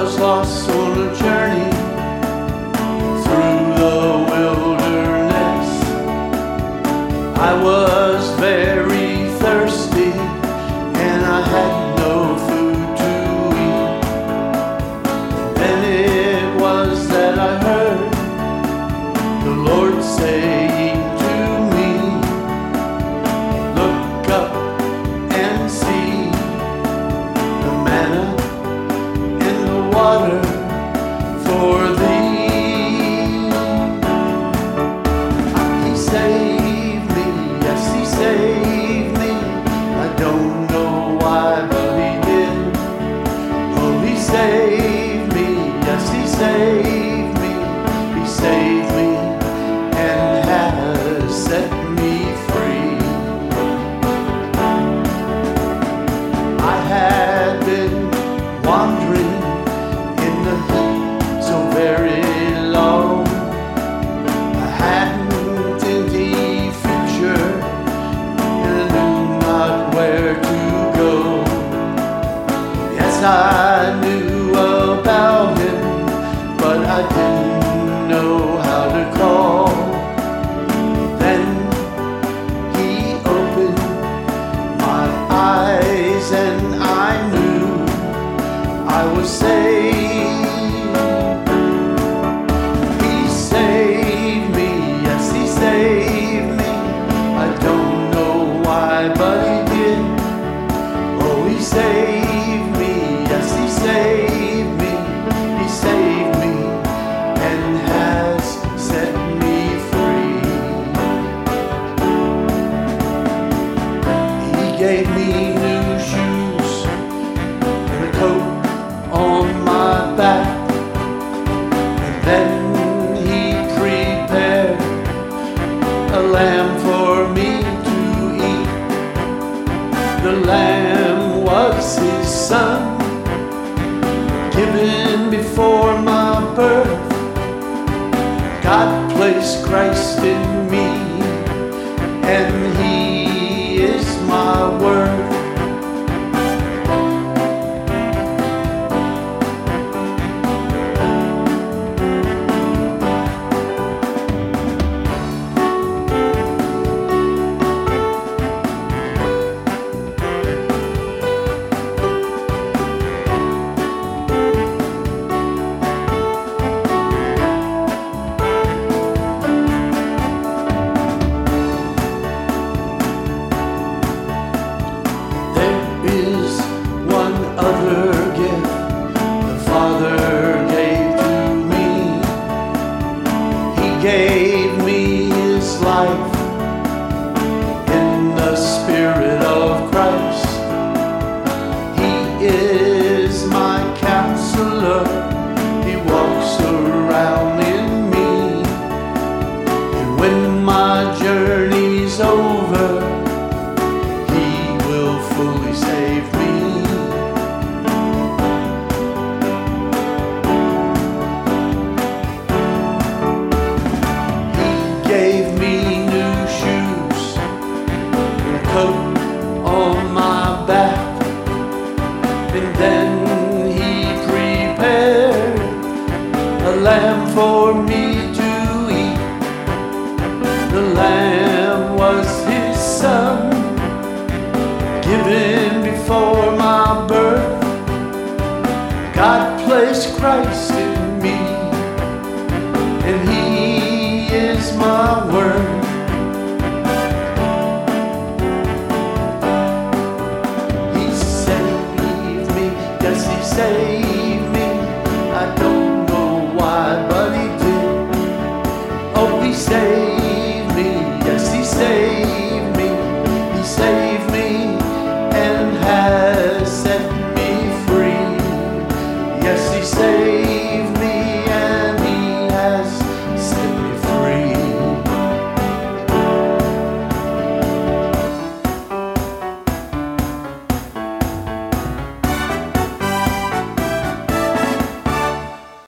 was lost on a journey through the wilderness. I was very thirsty and I had no food to eat. Then it was that I heard the Lord saying to me, look up and see the manna and the water for thee. He saved me, yes, he saved me. I don't know why, but he did. Oh, he saved me, yes, he saved me. He saved me and has set me free. I had been wandering in the heat so very long. I hadn't any future and I knew not where to go. Yes, I knew about him, but I didn't know how to call. Then he opened my eyes and I knew I was saved. He saved me, yes, he saved me. I don't know why, but he did. Oh, he saved me, yes, he saved me. He saved me and has set me free. He gave me new shoes and a coat on my back, and then he prepared a lamb for me to eat. The lamb was his son, given before my birth. God placed Christ in me, and he is my worth. Other gift the Father gave to me. He gave me his life in the Spirit of Christ. He is my counselor. He walks around in me. And when my journey's over, he will fully save me. Gave me new shoes and a coat on my back, and then he prepared a lamb for me to eat. The lamb was his son, given before my birth. God placed Christ in me, and he is my word. He saved me, yes, he saved